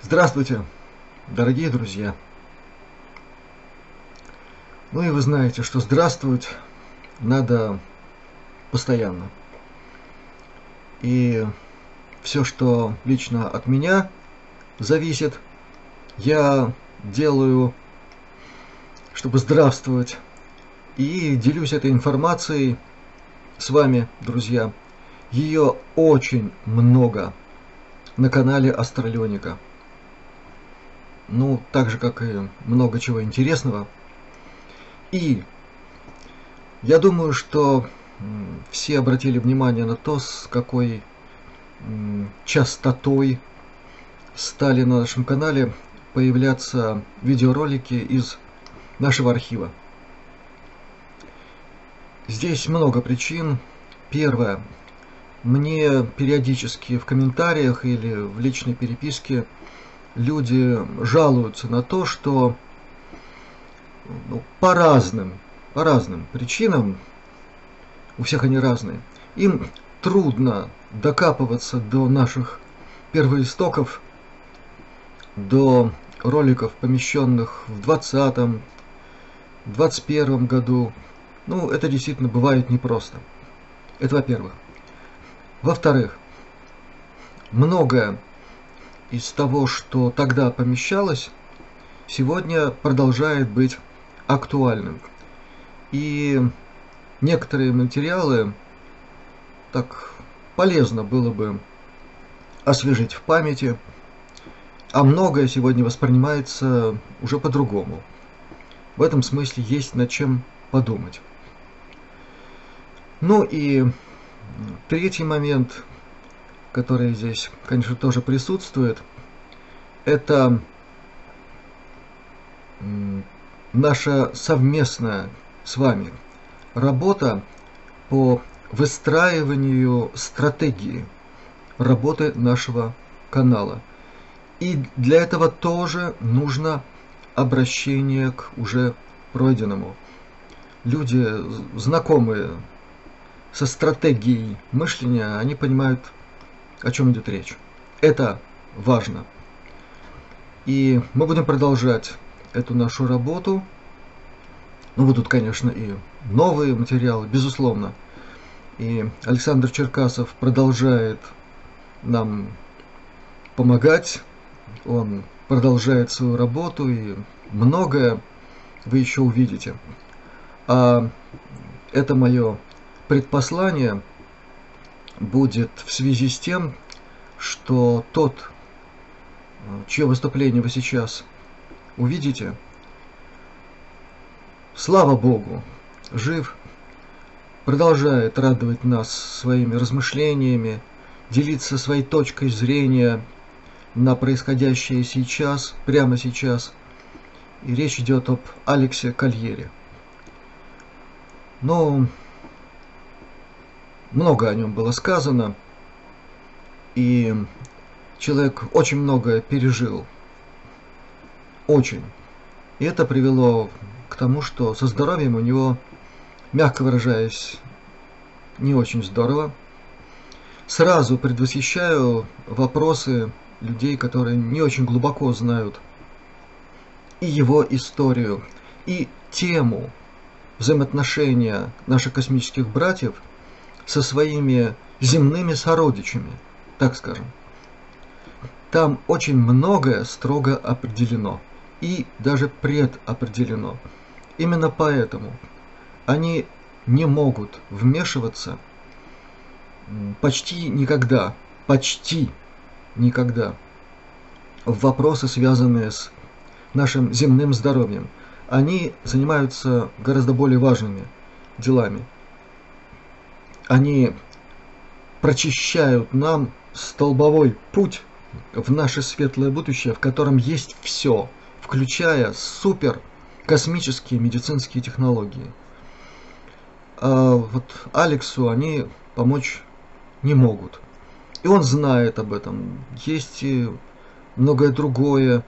Здравствуйте, дорогие друзья. Ну и вы знаете, что здравствовать надо постоянно. И все, что лично от меня зависит, я делаю, чтобы здравствовать. И делюсь этой информацией с вами, друзья. Ее очень много на канале Астралёника. Ну, так же, как и много чего интересного. И я думаю, что все обратили внимание на то, с какой частотой стали на нашем канале появляться видеоролики из нашего архива. Здесь много причин. Первое. Мне периодически в комментариях или в личной переписке люди жалуются на то, что по разным причинам, у всех они разные, им трудно докапываться до наших первоистоков, до роликов, помещенных в 2020, 2021 году. Ну, это действительно бывает непросто. Это во-первых. Во-вторых, многое из того, что тогда помещалось, сегодня продолжает быть актуальным. И некоторые материалы так полезно было бы освежить в памяти, а многое сегодня воспринимается уже по-другому. В этом смысле есть над чем подумать. Ну и третий момент, который здесь, конечно, тоже присутствует, это наша совместная с вами работа по выстраиванию стратегии работы нашего канала. И для этого тоже нужно обращение к уже пройденному. Люди, знакомые со стратегией мышления, они понимают, о чем идет речь. Это важно. И мы будем продолжать эту нашу работу. Ну, будут, конечно, и новые материалы, безусловно. И Александр Черкасов продолжает нам помогать. Он продолжает свою работу, и многое вы еще увидите. А это мое предпослание будет в связи с тем, что тот, чье выступление вы сейчас увидите, слава Богу, жив, продолжает радовать нас своими размышлениями, делиться своей точкой зрения на происходящее сейчас, прямо сейчас. И речь идет об Алексе Кольере. Но много о нем было сказано, и человек очень многое пережил. Очень. И это привело к тому, что со здоровьем у него, мягко выражаясь, не очень здорово. Сразу предвосхищаю вопросы людей, которые не очень глубоко знают и его историю, и тему взаимоотношения наших космических братьев со своими земными сородичами, так скажем. Там очень многое строго определено и даже предопределено. Именно поэтому они не могут вмешиваться почти никогда в вопросы, связанные с нашим земным здоровьем. Они занимаются гораздо более важными делами. Они прочищают нам столбовой путь в наше светлое будущее, в котором есть все, включая супер космические медицинские технологии. А вот Алексу они помочь не могут. И он знает об этом. Есть и многое другое,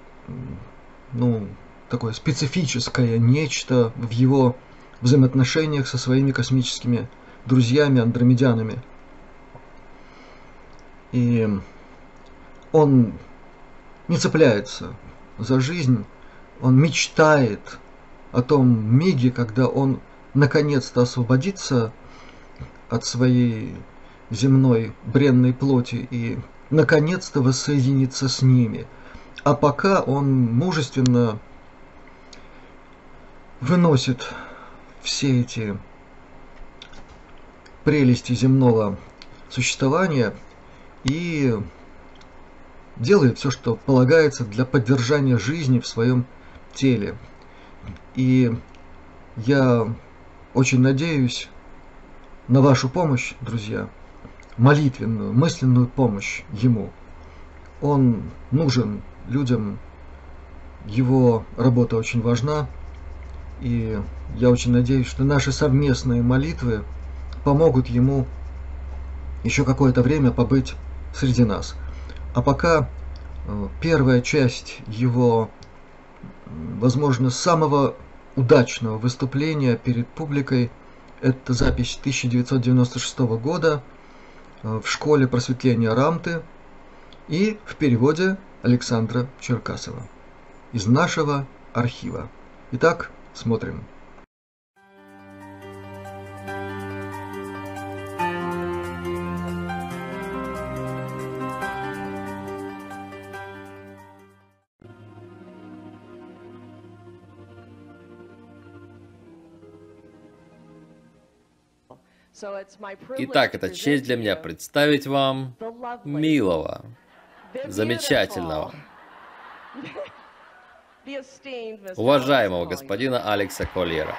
такое специфическое нечто в его взаимоотношениях со своими космическими друзьями, андромедянами. И он не цепляется за жизнь, он мечтает о том миге, когда он наконец-то освободится от своей земной бренной плоти и наконец-то воссоединится с ними. А пока он мужественно выносит все эти прелести земного существования и делает все, что полагается для поддержания жизни в своем теле. И я очень надеюсь на вашу помощь, друзья, молитвенную, мысленную помощь ему. Он нужен людям, его работа очень важна, и я очень надеюсь, что наши совместные молитвы помогут ему еще какое-то время побыть среди нас. А пока первая часть его, возможно, самого удачного выступления перед публикой – это запись 1996 года в школе просветления Рамты и в переводе Александра Черкасова из нашего архива. Итак, смотрим. Итак, это честь для меня представить вам милого, замечательного, уважаемого господина Алекса Кольера.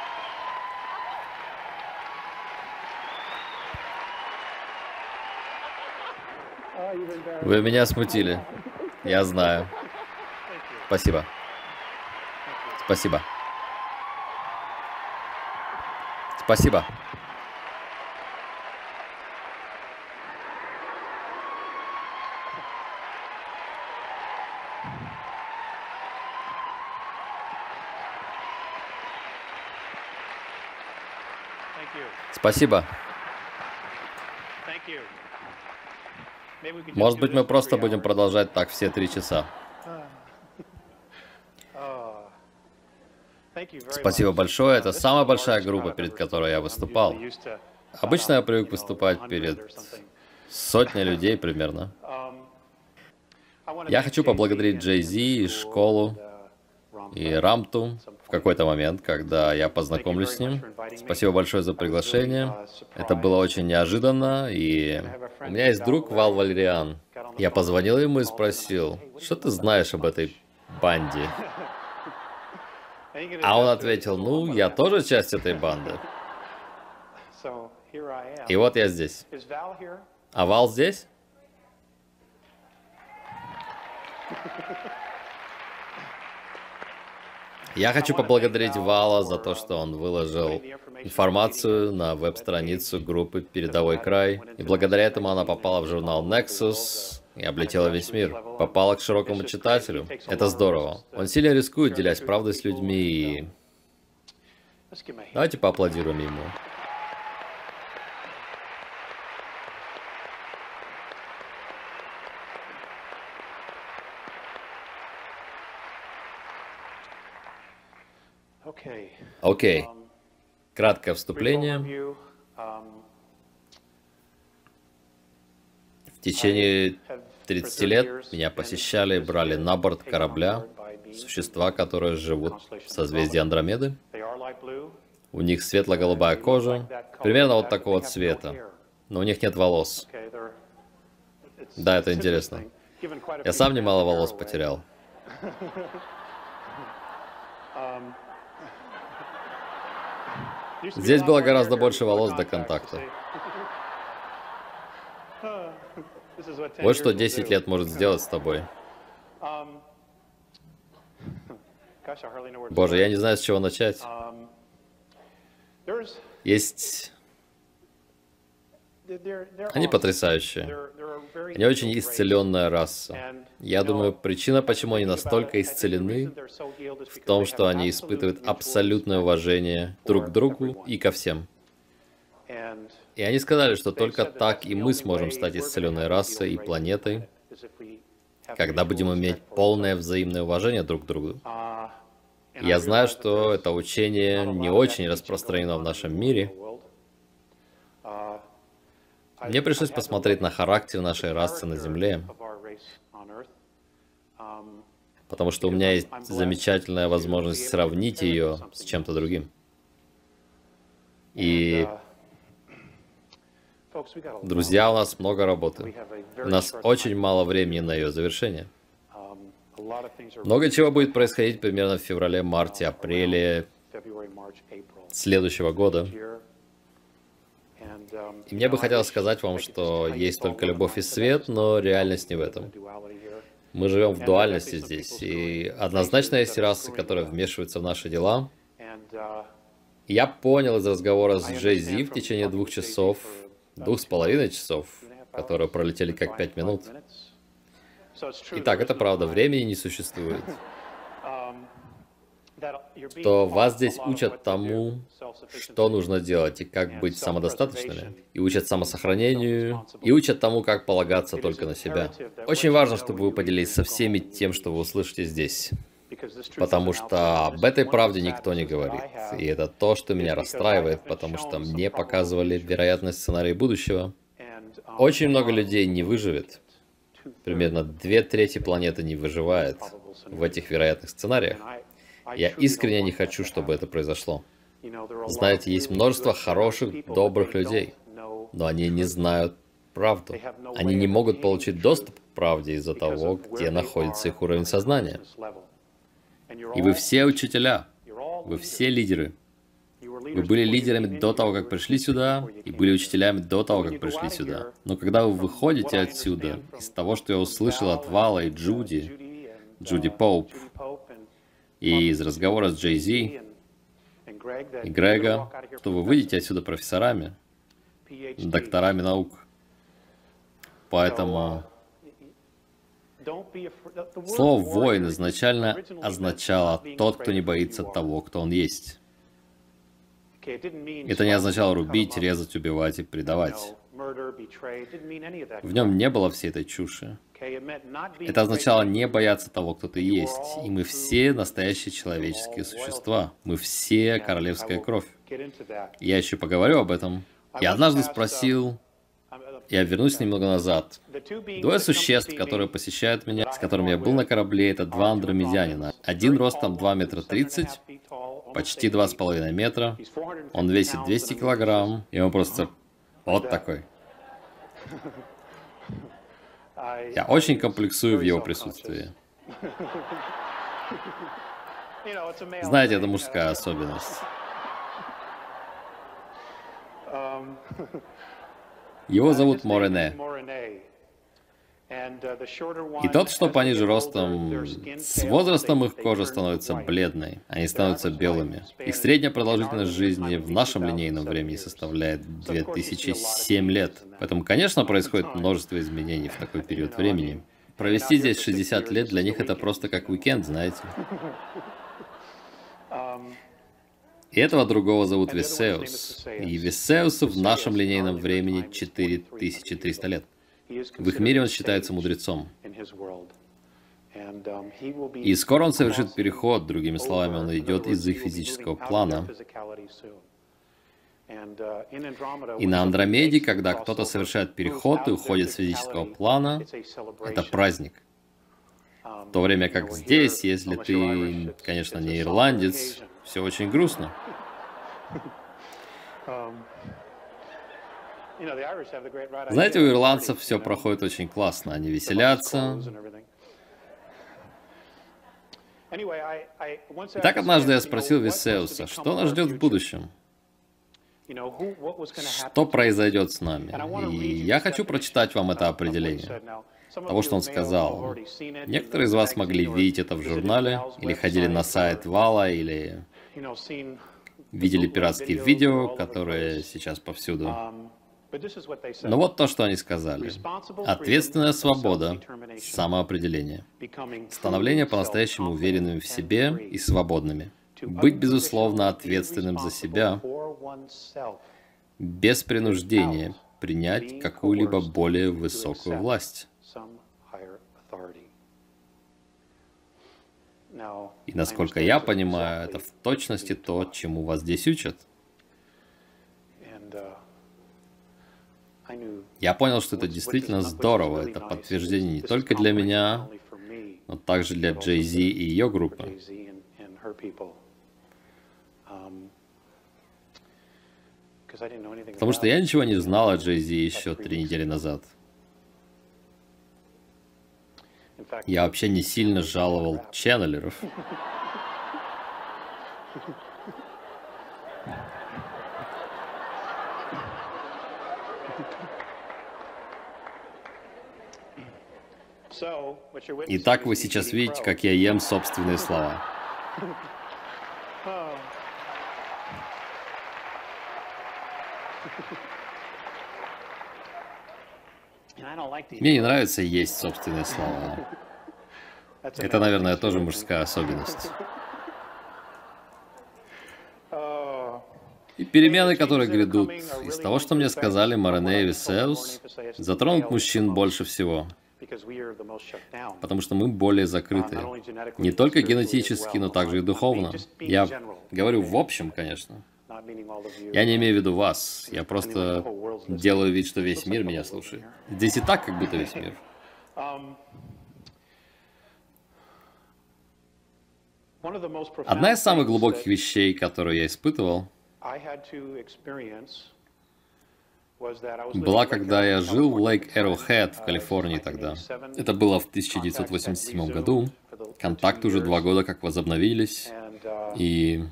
Вы меня смутили. Я знаю. Спасибо. Спасибо. Спасибо. Спасибо. Может быть, мы просто будем продолжать так все 3 часа. Спасибо большое. Это самая большая группа, перед которой я выступал. Обычно я привык выступать перед сотней людей примерно. Я хочу поблагодарить Jay-Z и школу, и Рамту в какой-то момент, когда я познакомлюсь с ним. Спасибо большое за приглашение. Это было очень неожиданно, и у меня есть друг Вал Валериан. Я позвонил ему и спросил, что ты знаешь об этой банде? А он ответил, ну, я тоже часть этой банды. И вот я здесь. А Вал здесь? Я хочу поблагодарить Вала за то, что он выложил информацию на веб-страницу группы «Передовой край». И благодаря этому она попала в журнал Nexus и облетела весь мир. Попала к широкому читателю. Это здорово. Он сильно рискует, делясь правдой с людьми, и... Давайте поаплодируем ему. Окей. Краткое вступление. В течение 30 лет меня посещали и брали на борт корабля существа, которые живут в созвездии Андромеды. У них светло-голубая кожа, примерно вот такого цвета, но у них нет волос. Да, это интересно. Я сам немало волос потерял. Здесь было гораздо больше волос до контакта. Вот что 10 лет может сделать с тобой. Боже, я не знаю, с чего начать. Есть... Они потрясающие. Они очень исцеленная раса. Я думаю, причина, почему они настолько исцелены, в том, что они испытывают абсолютное уважение друг к другу и ко всем. И они сказали, что только так и мы сможем стать исцеленной расой и планетой, когда будем иметь полное взаимное уважение друг к другу. Я знаю, что это учение не очень распространено в нашем мире. Мне пришлось посмотреть на характер нашей расы на Земле, потому что у меня есть замечательная возможность сравнить ее с чем-то другим. И, друзья, у нас много работы. У нас очень мало времени на ее завершение. Много чего будет происходить примерно в феврале, марте, апреле следующего года. И мне бы хотелось сказать вам, что есть только любовь и свет, но реальность не в этом. Мы живем в дуальности здесь, и однозначно есть расы, которые вмешиваются в наши дела. Я понял из разговора с Джей Зи в течение 2 часов, 2,5 часов, которые пролетели как 5 минут. Итак, это правда, времени не существует. Что вас здесь учат тому, что нужно делать и как быть самодостаточными, и учат самосохранению, и учат тому, как полагаться только на себя. Очень важно, чтобы вы поделились со всеми тем, что вы услышите здесь. Потому что об этой правде никто не говорит. И это то, что меня расстраивает, потому что мне показывали вероятный сценарий будущего. Очень много людей не выживет. Примерно 2/3 планеты не выживает в этих вероятных сценариях. Я искренне не хочу, чтобы это произошло. Знаете, есть множество хороших, добрых людей, но они не знают правду. Они не могут получить доступ к правде из-за того, где находится их уровень сознания. И вы все учителя, вы все лидеры. Вы были лидерами до того, как пришли сюда, и были учителями до того, как пришли сюда. Но когда вы выходите отсюда, из того, что я услышал от Вала и Джуди Поуп, и из разговора с Джей Зи и Грега, что вы выйдете отсюда профессорами, докторами наук. Поэтому слово «воин» изначально означало «тот, кто не боится того, кто он есть». Это не означало рубить, резать, убивать и предавать. В нем не было всей этой чуши. Это означало не бояться того, кто ты есть. И мы все настоящие человеческие существа. Мы все королевская кровь. Я еще поговорю об этом. Я однажды спросил... Я вернусь немного назад. 2 существ, которые посещают меня, с которыми я был на корабле, это 2 андромедянина. Один ростом 2 метра 30, почти 2,5 метра. Он весит 200 килограмм, и он просто вот такой. Я очень комплексую в его присутствии. Знаете, это мужская особенность. Его зовут Морене. И тот, что пониже ростом, с возрастом их кожа становится бледной, они становятся белыми. Их средняя продолжительность жизни в нашем линейном времени составляет 2007 лет. Поэтому, конечно, происходит множество изменений в такой период времени. Провести здесь 60 лет для них это просто как уикенд, знаете. И этого другого зовут Весеус. И Весеусу в нашем линейном времени 4300 лет. В их мире он считается мудрецом. И скоро он совершит переход, другими словами, он идет из их физического плана. И на Андромеде, когда кто-то совершает переход и уходит с физического плана, это праздник. В то время как здесь, если ты, конечно, не ирландец, все очень грустно. Знаете, у ирландцев все проходит очень классно, они веселятся. Итак, однажды я спросил Весеуса, что нас ждет в будущем? Что произойдет с нами? И я хочу прочитать вам это определение того, что он сказал. Некоторые из вас могли видеть это в журнале, или ходили на сайт Вала, или видели пиратские видео, которые сейчас повсюду. Но вот то, что они сказали. Ответственная свобода, самоопределение. Становление по-настоящему уверенными в себе и свободными. Быть, безусловно, ответственным за себя, без принуждения принять какую-либо более высокую власть. И насколько я понимаю, это в точности то, чему вас здесь учат. Я понял, что это действительно здорово. Это подтверждение не только для меня, но также для Jay-Z и ее группы. Потому что я ничего не знал о Jay-Z еще 3 недели назад. Я вообще не сильно жаловал ченнелеров. Итак, вы сейчас видите, как я ем собственные слова. Мне не нравится есть собственные слова. Это, наверное, тоже мужская особенность. И перемены, которые грядут, из того, что мне сказали Морене и Висеус, затронут мужчин больше всего. Потому что мы более закрыты. Не только генетически, но также и духовно. Я говорю в общем, конечно. Я не имею в виду вас. Я просто делаю вид, что весь мир меня слушает. Здесь и так, как будто весь мир. Одна из самых глубоких вещей, которую я испытывал, была, когда я жил в Лейк Arrowhead в Калифорнии тогда. Это было в 1987 году. Контакты уже 2 года как возобновились. И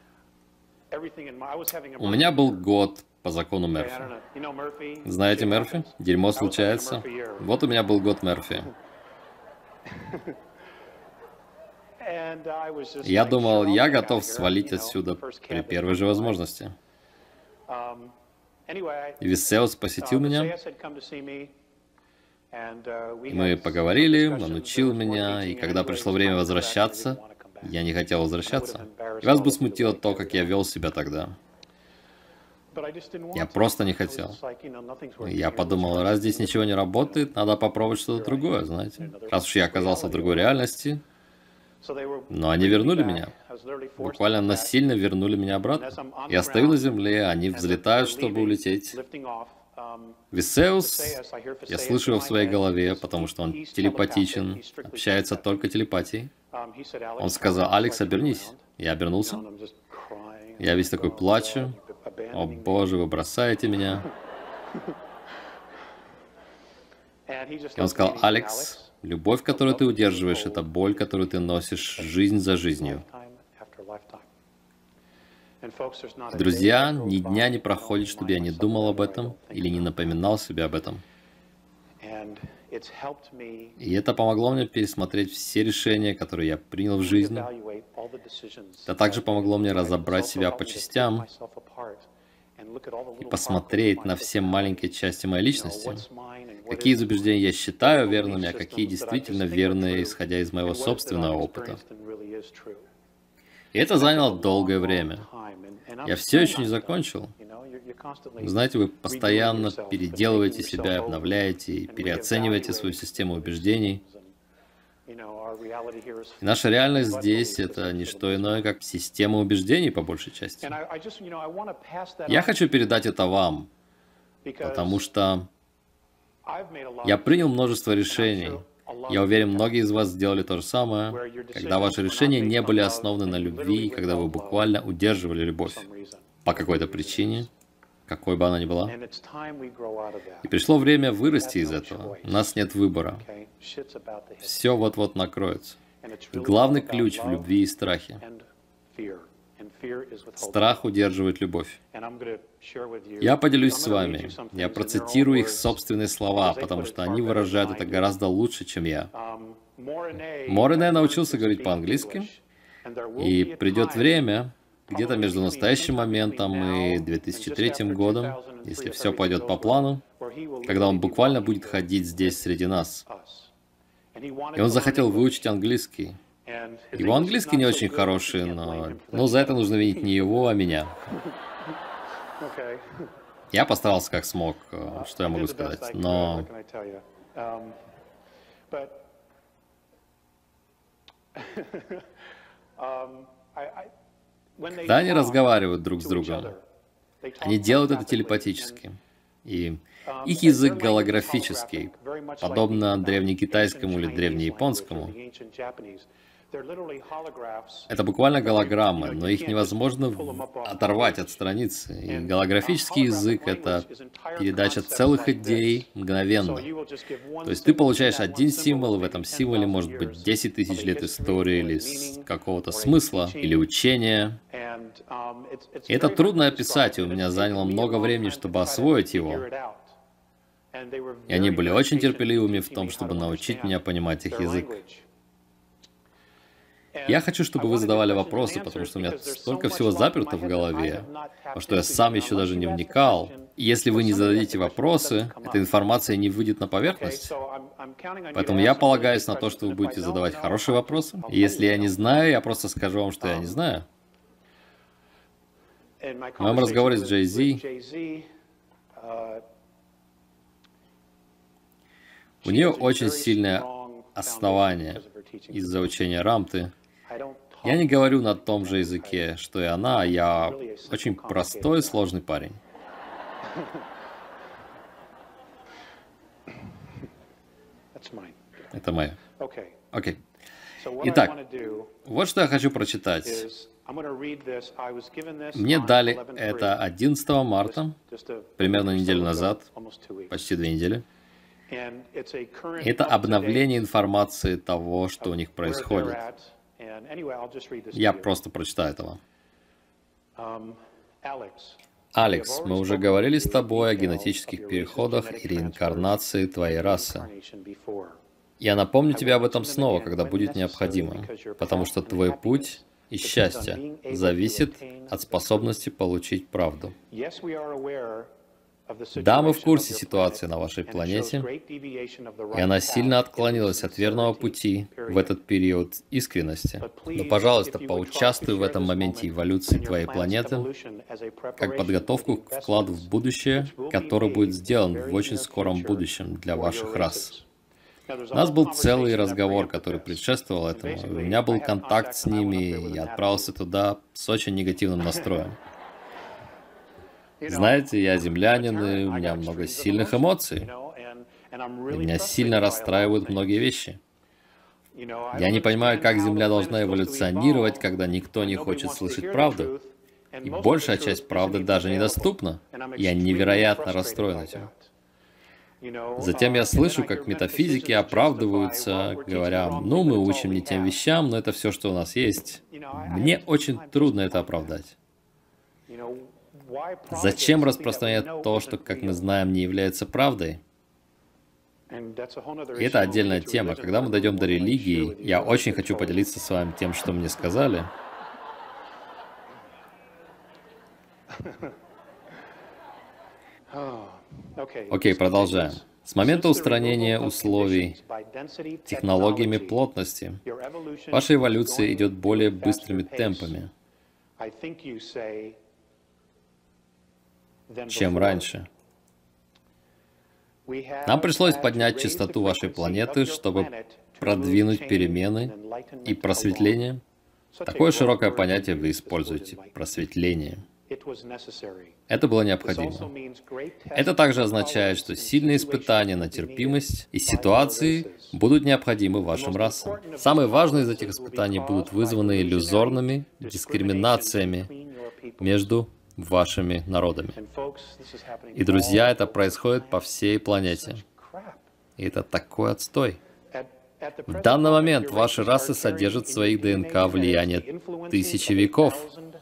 у меня был год по закону Мерфи. Знаете Мерфи? Дерьмо случается. Вот у меня был год Мерфи. Я думал, я готов свалить отсюда при первой же возможности. И Висеус посетил меня, и мы поговорили, он учил меня, и когда пришло время возвращаться, я не хотел возвращаться. И вас бы смутило то, как я вел себя тогда. Я просто не хотел. Я подумал, раз здесь ничего не работает, надо попробовать что-то другое, знаете. Раз уж я оказался в другой реальности. Но они вернули меня. Буквально насильно вернули меня обратно. Я стою на земле, они взлетают, чтобы улететь. Висеус, я слышу его в своей голове, потому что он телепатичен, общается только телепатией. Он сказал: «Алекс, обернись». Я обернулся. Я весь такой плачу. «О боже, вы бросаете меня». И он сказал: «Алекс, любовь, которую ты удерживаешь, это боль, которую ты носишь жизнь за жизнью». Друзья, ни дня не проходит, чтобы я не думал об этом или не напоминал себе об этом. И это помогло мне пересмотреть все решения, которые я принял в жизни. Это также помогло мне разобрать себя по частям и посмотреть на все маленькие части моей личности. Какие из убеждений я считаю верными, а какие действительно верные, исходя из моего собственного опыта. И это заняло долгое время. Я все еще не закончил. Знаете, вы постоянно переделываете себя, обновляете и переоцениваете свою систему убеждений. И наша реальность здесь — это не что иное, как система убеждений, по большей части. Я хочу передать это вам, потому что я принял множество решений. Я уверен, многие из вас сделали то же самое, когда ваши решения не были основаны на любви, когда вы буквально удерживали любовь по какой-то причине, какой бы она ни была. И пришло время вырасти из этого. У нас нет выбора. Все вот-вот накроется. И главный ключ в любви и страхе. Страх удерживает любовь. Я поделюсь с вами. Я процитирую их собственные слова, потому что они выражают это гораздо лучше, чем я. Морене научился говорить по-английски, и придет время, где-то между настоящим моментом и 2003 годом, если все пойдет по плану, когда он буквально будет ходить здесь среди нас. И он захотел выучить английский. Его английский не очень хороший, но за это нужно винить не его, а меня. Я постарался как смог, что я могу сказать, но Когда они разговаривают друг с другом, они делают это телепатически. И их язык голографический, подобно древнекитайскому или древнеяпонскому. Это буквально голограммы, но их невозможно оторвать от страницы. И голографический язык — это передача целых идей мгновенно. То есть ты получаешь один символ, и в этом символе может быть 10 тысяч лет истории, или какого-то смысла, или учения. И это трудно описать, и у меня заняло много времени, чтобы освоить его. И они были очень терпеливыми в том, чтобы научить меня понимать их язык. Я хочу, чтобы вы задавали вопросы, потому что у меня столько всего заперто в голове, во что я сам еще даже не вникал. И если вы не зададите вопросы, эта информация не выйдет на поверхность. Поэтому я полагаюсь на то, что вы будете задавать хорошие вопросы. И если я не знаю, я просто скажу вам, что я не знаю. В моем разговоре с Джей Зи, у нее очень сильное основание из-за учения Рамты. Я не говорю на том же языке, что и она, а я очень простой и сложный парень. Это мое. Окей. Итак, вот что я хочу прочитать. Мне дали это 11 марта, примерно неделю назад, почти 2 недели. Это обновление информации того, что у них происходит. Я просто прочитаю это вам. Алекс, мы уже говорили с тобой о генетических переходах и реинкарнации твоей расы. Я напомню тебе об этом снова, когда будет необходимо, потому что твой путь и счастье зависит от способности получить правду. Да, мы в курсе ситуации на вашей планете, и она сильно отклонилась от верного пути в этот период искренности. Но, пожалуйста, поучаствуй в этом моменте эволюции твоей планеты, как подготовку к вкладу в будущее, который будет сделан в очень скором будущем для ваших рас. У нас был целый разговор, который предшествовал этому. У меня был контакт с ними, и я отправился туда с очень негативным настроем. Знаете, я землянин, и у меня много сильных эмоций. И меня сильно расстраивают многие вещи. Я не понимаю, как Земля должна эволюционировать, когда никто не хочет слышать правду. И большая часть правды даже недоступна. Я невероятно расстроен этим. Затем я слышу, как метафизики оправдываются, говоря, ну, мы учим не тем вещам, но это все, что у нас есть. Мне очень трудно это оправдать. Зачем распространять то, что, как мы знаем, не является правдой? И это отдельная тема. Когда мы дойдем до религии, я очень хочу поделиться с вами тем, что мне сказали. Окей, продолжаем. С момента устранения условий технологиями плотности, ваша эволюция идет более быстрыми темпами, чем раньше. Нам пришлось поднять частоту вашей планеты, чтобы продвинуть перемены и просветление. Такое широкое понятие вы используете – просветление. Это было необходимо. Это также означает, что сильные испытания на терпимость и ситуации будут необходимы вашим расам. Самые важные из этих испытаний будут вызваны иллюзорными дискриминациями между вашими народами. И, друзья, это происходит по всей планете. И это такой отстой. В данный момент ваши расы содержат в своих ДНК влияние тысячи веков.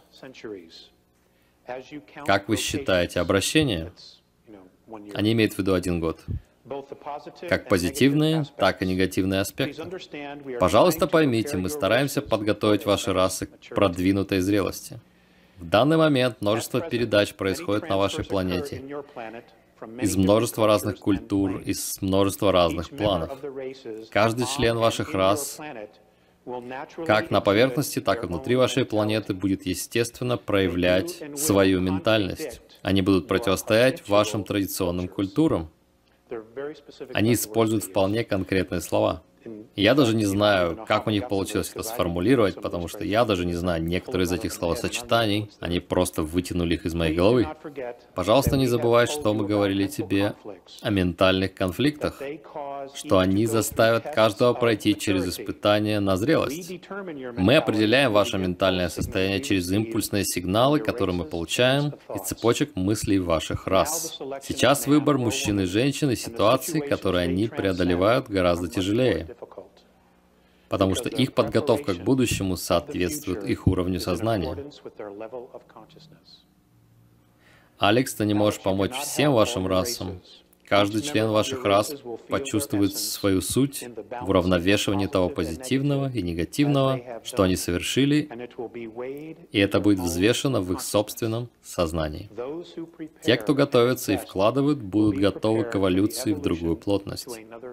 Как вы считаете обращение? Они имеют в виду 1 год. Как позитивные, так и негативные аспекты. Пожалуйста, поймите, мы стараемся подготовить ваши расы к продвинутой зрелости. В данный момент множество передач происходит на вашей планете. Из множества разных культур, из множества разных планов. Каждый член ваших рас, как на поверхности, так и внутри вашей планеты, будет естественно проявлять свою ментальность. Они будут противостоять вашим традиционным культурам. Они используют вполне конкретные слова. Я даже не знаю, как у них получилось это сформулировать, потому что я даже не знаю некоторые из этих словосочетаний. Они просто вытянули их из моей головы. Пожалуйста, не забывай, что мы говорили тебе о ментальных конфликтах, что они заставят каждого пройти через испытание на зрелость. Мы определяем ваше ментальное состояние через импульсные сигналы, которые мы получаем из цепочек мыслей ваших рас. Сейчас выбор мужчин и женщин и ситуаций, которые они преодолевают, гораздо тяжелее, потому что их подготовка к будущему соответствует их уровню сознания. Алекс, ты не можешь помочь всем вашим расам. Каждый член ваших рас почувствует свою суть в уравновешивании того позитивного и негативного, что они совершили, и это будет взвешено в их собственном сознании. Те, кто готовятся и вкладывают, будут готовы к эволюции в другую плотность.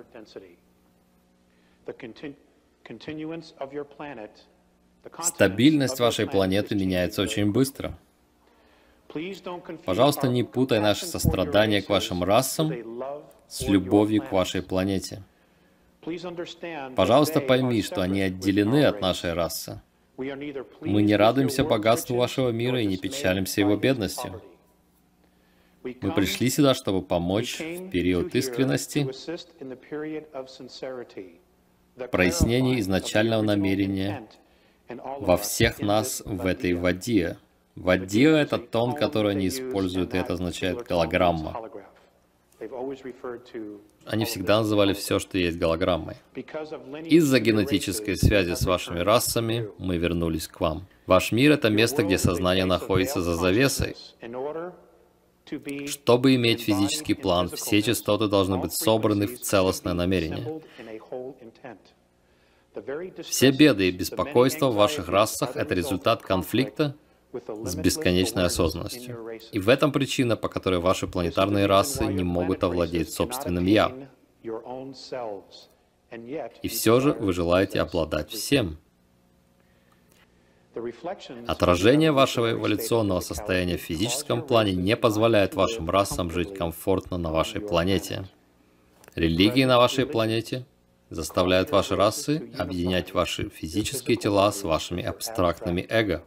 Стабильность вашей планеты меняется очень быстро. Пожалуйста, не путай наше сострадание к вашим расам с любовью к вашей планете. Пожалуйста, пойми, что они отделены от нашей расы. Мы не радуемся богатству вашего мира и не печалимся его бедностью. Мы пришли сюда, чтобы помочь в период искренности, прояснении изначального намерения во всех нас в этой вадье. Вадья — это тон, который они используют, и это означает голограмма. Они всегда называли все, что есть, голограммой. Из-за генетической связи с вашими расами мы вернулись к вам. Ваш мир — это место, где сознание находится за завесой. Чтобы иметь физический план, все частоты должны быть собраны в целостное намерение. Все беды и беспокойства в ваших расах — это результат конфликта с бесконечной осознанностью. И в этом причина, по которой ваши планетарные расы не могут овладеть собственным «я». И все же вы желаете обладать всем. Отражение вашего эволюционного состояния в физическом плане не позволяет вашим расам жить комфортно на вашей планете. Религии на вашей планете заставляют ваши расы объединять ваши физические тела с вашими абстрактными эго.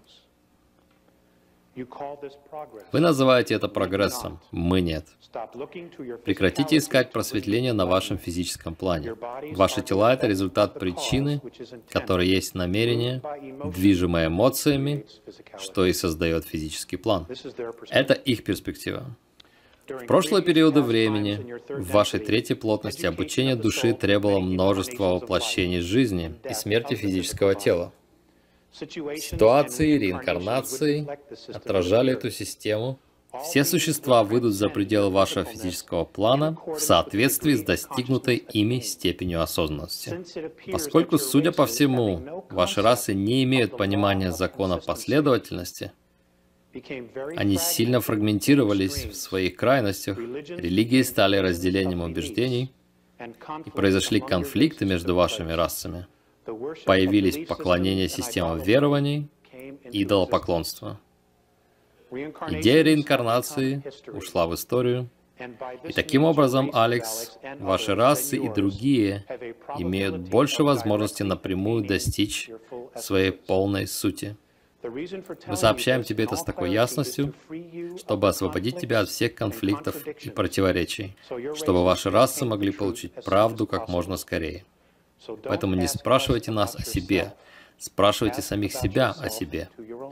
Вы называете это прогрессом, мы нет. Прекратите искать просветление на вашем физическом плане. Ваши тела — это результат причины, которая есть намерение, движимое эмоциями, что и создает физический план. Это их перспектива. В прошлые периоды времени в вашей третьей плотности обучение души требовало множества воплощений жизни и смерти физического тела. Ситуации реинкарнации отражали эту систему. Все существа выйдут за пределы вашего физического плана в соответствии с достигнутой ими степенью осознанности. Поскольку, судя по всему, ваши расы не имеют понимания закона последовательности, они сильно фрагментировались в своих крайностях, религии стали разделением убеждений, и произошли конфликты между вашими расами. Появились поклонения системам верований, идолопоклонства. Идея реинкарнации ушла в историю, и таким образом, Алекс, ваши расы и другие имеют больше возможности напрямую достичь своей полной сути. Мы сообщаем тебе это с такой ясностью, чтобы освободить тебя от всех конфликтов и противоречий, чтобы ваши расы могли получить правду как можно скорее. Поэтому не спрашивайте нас о себе, спрашивайте самих себя о себе.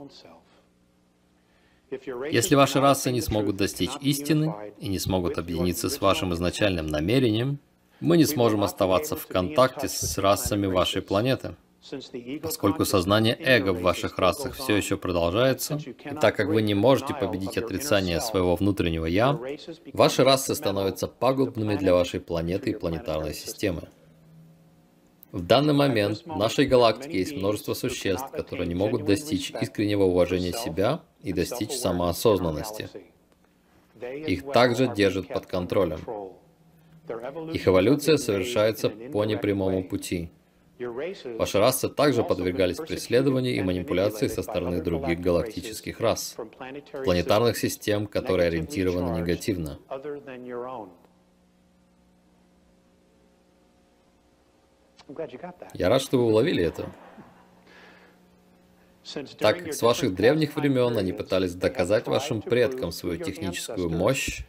Если ваши расы не смогут достичь истины и не смогут объединиться с вашим изначальным намерением, мы не сможем оставаться в контакте с расами вашей планеты. Поскольку сознание эго в ваших расах все еще продолжается, и так как вы не можете победить отрицание своего внутреннего «я», ваши расы становятся пагубными для вашей планеты и планетарной системы. В данный момент в нашей галактике есть множество существ, которые не могут достичь искреннего уважения себя и достичь самоосознанности. Их также держат под контролем. Их эволюция совершается по непрямому пути. Ваши расы также подвергались преследованию и манипуляции со стороны других галактических рас, планетарных систем, которые ориентированы негативно. Я рад, что вы уловили это. Так как с ваших древних времен они пытались доказать вашим предкам свою техническую мощь,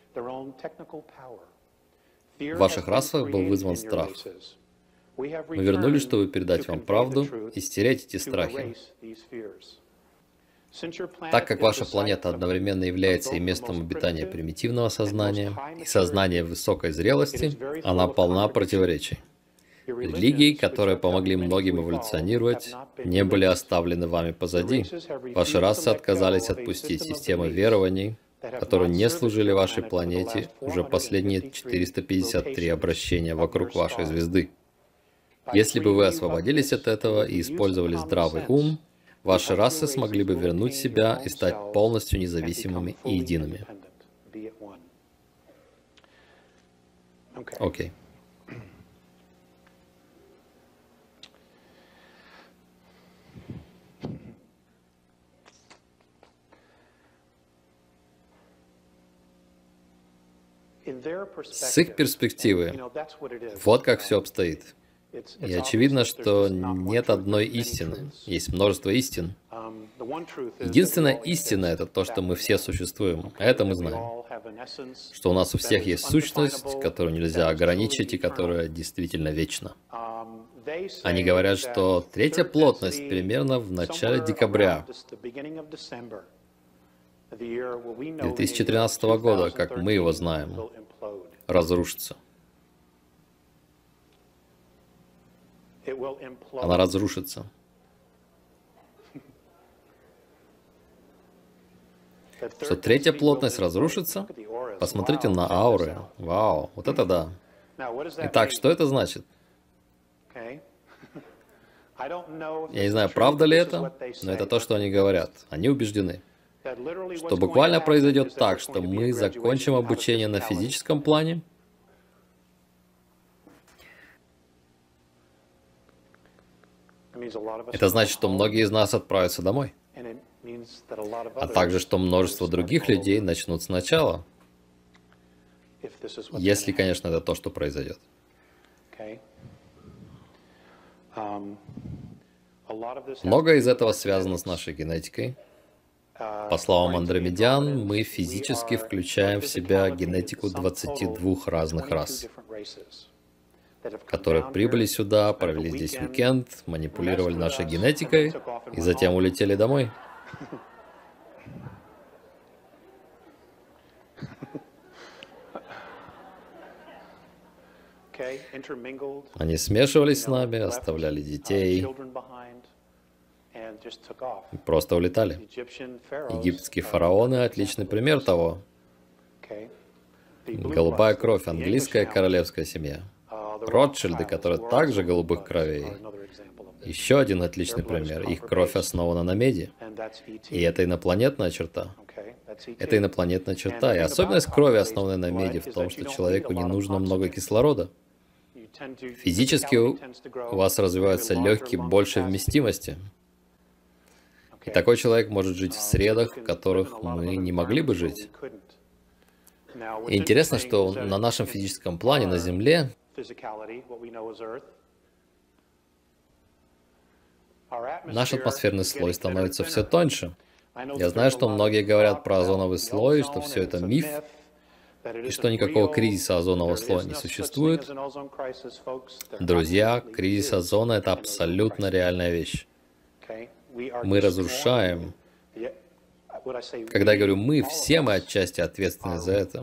в ваших расах был вызван страх. Мы вернулись, чтобы передать вам правду и стереть эти страхи. Так как ваша планета одновременно является и местом обитания примитивного сознания, и сознания высокой зрелости, она полна противоречий. Религии, которые помогли многим эволюционировать, не были оставлены вами позади. Ваши расы отказались отпустить системы верований, которые не служили вашей планете уже последние 453 обращения вокруг вашей звезды. Если бы вы освободились от этого и использовали здравый ум, ваши расы смогли бы вернуть себя и стать полностью независимыми и едиными. Окей. С их перспективы, вот как все обстоит. И очевидно, что нет одной истины, есть множество истин. Единственная истина — это то, что мы все существуем. Это мы знаем. Что у нас у всех есть сущность, которую нельзя ограничить и которая действительно вечна. Они говорят, что третья плотность примерно в начале декабря 2013 года, как мы его знаем, разрушится. Она разрушится. Что третья плотность разрушится? Посмотрите на ауры. Вау, вот это да. Итак, что это значит? Я не знаю, правда ли это, но это то, что они говорят. Они убеждены, что буквально произойдет так, что мы закончим обучение на физическом плане, это значит, что многие из нас отправятся домой, а также, что множество других людей начнут сначала, если, конечно, это то, что произойдет. Многое из этого связано с нашей генетикой. По словам андромедян, мы физически включаем в себя генетику 22 разных рас, которые прибыли сюда, провели здесь уикенд, манипулировали нашей генетикой и затем улетели домой. Они смешивались с нами, оставляли детей и просто улетали. Египетские фараоны — отличный пример того. Голубая кровь, английская королевская семья. Ротшильды, которые также голубых кровей. Еще один отличный пример. Их кровь основана на меди. И это инопланетная черта. Это инопланетная черта. И особенность крови, основанной на меди, в том, что человеку не нужно много кислорода. Физически у вас развиваются легкие большей вместимости. И такой человек может жить в средах, в которых мы не могли бы жить. И интересно, что на нашем физическом плане, на Земле, наш атмосферный слой становится все тоньше. Я знаю, что многие говорят про озоновый слой, что все это миф, и что никакого кризиса озонового слоя не существует. Друзья, кризис озона — это абсолютно реальная вещь. Мы разрушаем. Когда я говорю «мы», все мы отчасти ответственны за это.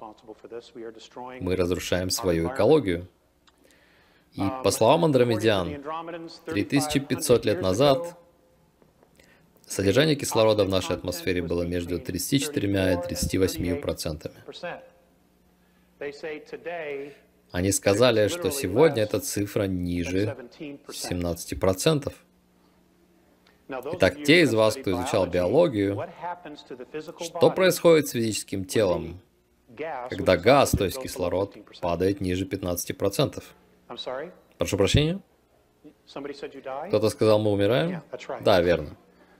Мы разрушаем свою экологию. И по словам андромедян, 3500 лет назад содержание кислорода в нашей атмосфере было между 34 и 38%. Они сказали, что сегодня эта цифра ниже 17%. Итак, те из вас, кто изучал биологию, что происходит с физическим телом, когда газ, то есть кислород, падает ниже 15%? Прошу прощения? Кто-то сказал, мы умираем? Да, верно.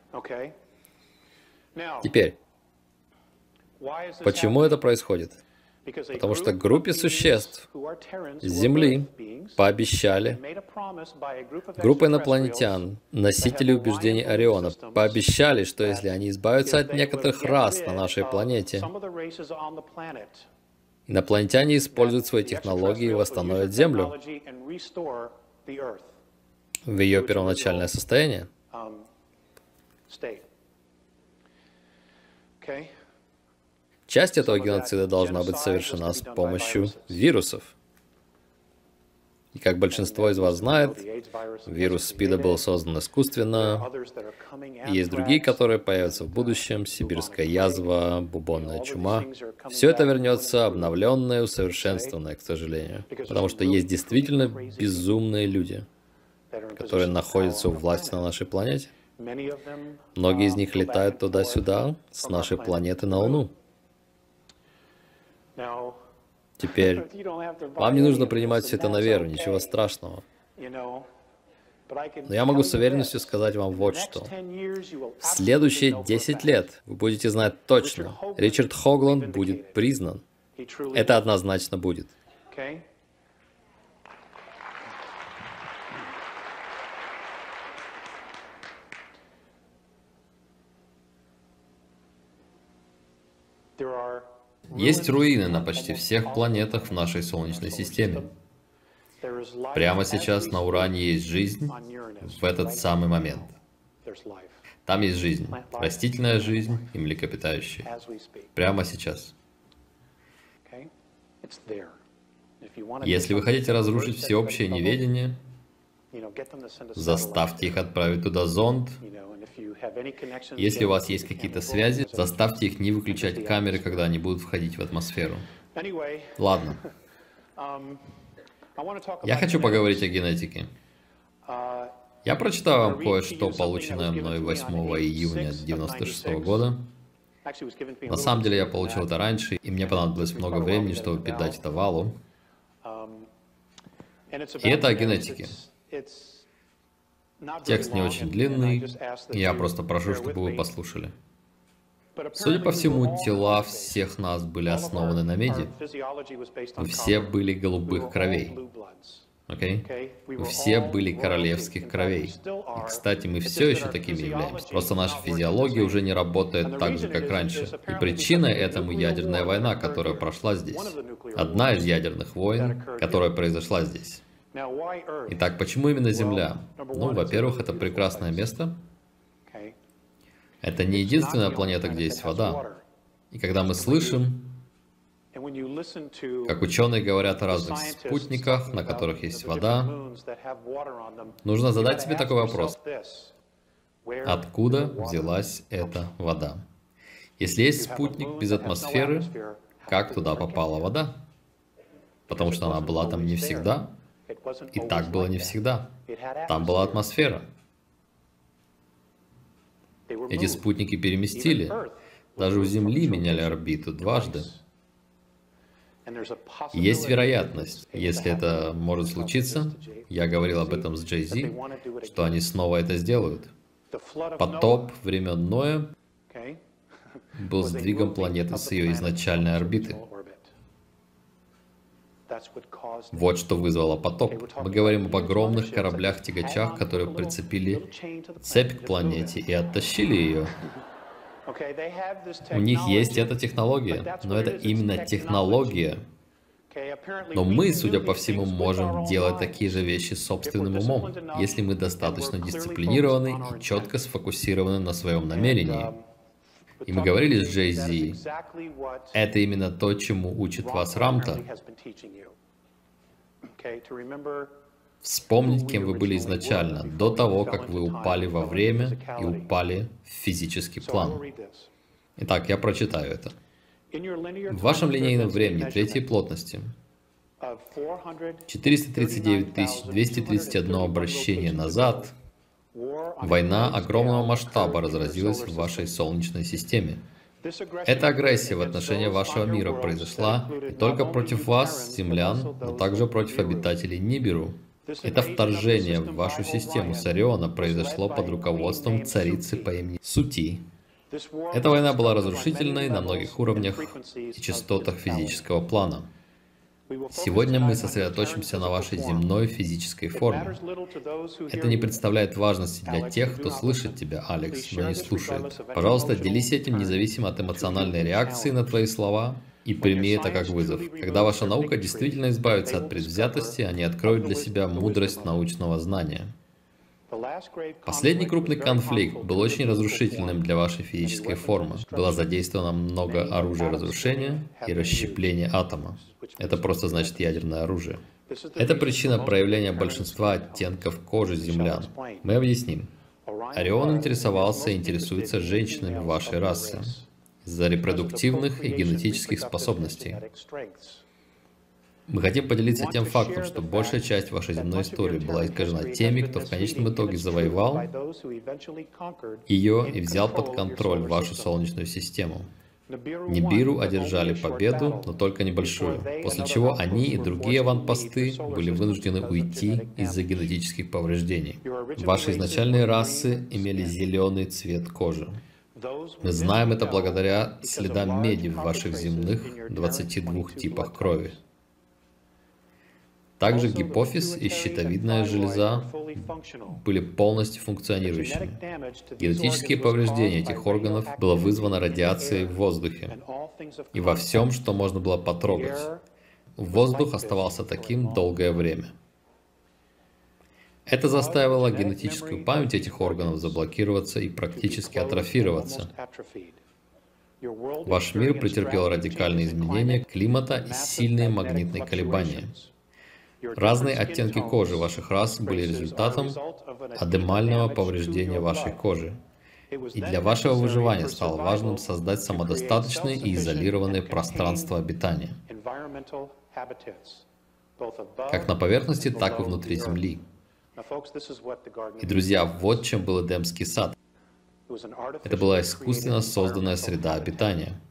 Теперь, почему это происходит? Потому что группе существ с Земли пообещали, группа инопланетян, носители убеждений Ориона, пообещали, что если они избавятся от некоторых рас на нашей планете, инопланетяне используют свои технологии и восстановят Землю в ее первоначальное состояние. Часть этого геноцида должна быть совершена с помощью вирусов. И как большинство из вас знает, вирус СПИДа был создан искусственно. И есть другие, которые появятся в будущем. Сибирская язва, бубонная чума. Все это вернется обновленное, усовершенствованное, к сожалению. Потому что есть действительно безумные люди, которые находятся у власти на нашей планете. Многие из них летают туда-сюда, с нашей планеты на Луну. Теперь, вам не нужно принимать все это на веру, ничего страшного. Но я могу с уверенностью сказать вам вот что. В следующие 10 лет вы будете знать точно, Ричард Хогланд будет признан. Это однозначно будет. Есть руины на почти всех планетах в нашей Солнечной системе. Прямо сейчас на Уране есть жизнь в этот самый момент. Там есть жизнь, растительная жизнь и млекопитающие. Прямо сейчас. Если вы хотите разрушить всеобщее неведение, заставьте их отправить туда зонд. Если у вас есть какие-то связи, заставьте их не выключать камеры, когда они будут входить в атмосферу. Ладно. Я хочу поговорить о генетике. Я прочитаю вам кое-что, полученное мной 8 июня 1996 года. На самом деле я получил это раньше, и мне понадобилось много времени, чтобы передать это Валу. И это о генетике. Текст не очень длинный, и я просто прошу, чтобы вы послушали. Судя по всему, тела всех нас были основаны на меди. Мы все были голубых кровей. Okay? Мы все были королевских кровей. И, кстати, мы все еще такими являемся. Просто наша физиология уже не работает так же, как раньше. И причиной этому ядерная война, которая прошла здесь. Одна из ядерных войн, которая произошла здесь. Итак, почему именно Земля? Ну, во-первых, это прекрасное место. Это не единственная планета, где есть вода. И когда мы слышим, как ученые говорят о разных спутниках, на которых есть вода, нужно задать себе такой вопрос. Откуда взялась эта вода? Если есть спутник без атмосферы, как туда попала вода? Потому что она была там не всегда. И так было не всегда. Там была атмосфера. Эти спутники переместили. Даже у Земли меняли орбиту дважды. Есть вероятность, если это может случиться, я говорил об этом с Jay-Z, что они снова это сделают. Потоп времен Ноя был сдвигом планеты с ее изначальной орбиты. Вот что вызвало потоп. Мы говорим об огромных кораблях-тягачах, которые прицепили цепь к планете и оттащили ее. У них есть эта технология, но это именно технология. Но мы, судя по всему, можем делать такие же вещи собственным умом, если мы достаточно дисциплинированы и четко сфокусированы на своем намерении. И мы говорили с Jay-Z, это именно то, чему учит вас Рамта. Вспомнить, кем вы были изначально, до того, как вы упали во время и упали в физический план. Итак, я прочитаю это. В вашем линейном времени третьей плотности 439 231 обращение назад война огромного масштаба разразилась в вашей Солнечной системе. Эта агрессия в отношении вашего мира произошла не только против вас, землян, но также против обитателей Нибиру. Это вторжение в вашу систему с Ориона произошло под руководством царицы по имени Сути. Эта война была разрушительной на многих уровнях и частотах физического плана. Сегодня мы сосредоточимся на вашей земной физической форме. Это не представляет важности для тех, кто слышит тебя, Алекс, но не слушает. Пожалуйста, делись этим независимо от эмоциональной реакции на твои слова и прими это как вызов. Когда ваша наука действительно избавится от предвзятости, они откроют для себя мудрость научного знания. Последний крупный конфликт был очень разрушительным для вашей физической формы. Было задействовано много оружия разрушения и расщепления атома. Это просто значит ядерное оружие. Это причина проявления большинства оттенков кожи землян. Мы объясним. Орион интересовался и интересуется женщинами вашей расы из-за репродуктивных и генетических способностей. Мы хотим поделиться тем фактом, что большая часть вашей земной истории была искажена теми, кто в конечном итоге завоевал ее и взял под контроль вашу Солнечную систему. Нибиру одержали победу, но только небольшую, после чего они и другие аванпосты были вынуждены уйти из-за генетических повреждений. Ваши изначальные расы имели зеленый цвет кожи. Мы знаем это благодаря следам меди в ваших земных 22 типах крови. Также гипофиз и щитовидная железа были полностью функционирующими. Генетические повреждения этих органов было вызвано радиацией в воздухе и во всем, что можно было потрогать. Воздух оставался таким долгое время. Это заставило генетическую память этих органов заблокироваться и практически атрофироваться. Ваш мир претерпел радикальные изменения климата и сильные магнитные колебания. Разные оттенки кожи ваших рас были результатом адемального повреждения вашей кожи. И для вашего выживания стало важным создать самодостаточное и изолированное пространство обитания, как на поверхности, так и внутри Земли. И, друзья, вот чем был Эдемский сад. Это была искусственно созданная среда обитания.